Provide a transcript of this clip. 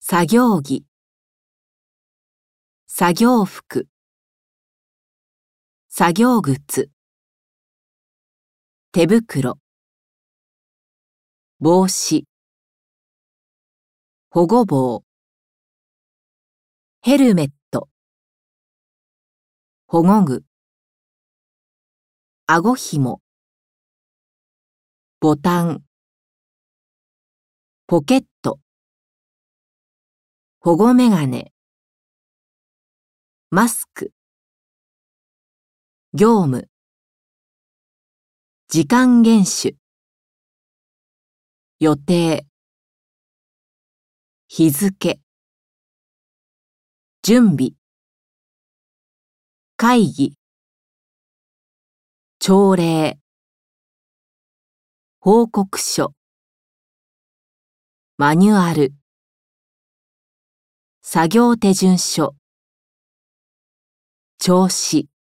作業着、作業服、作業靴、手袋、帽子、保護帽、ヘルメット、保護具、あごひも、ボタン、ポケット、保護メガネ、マスク、業務、時間厳守、予定、日付、準備、会議、朝礼、報告書、マニュアル、作業手順書、調子。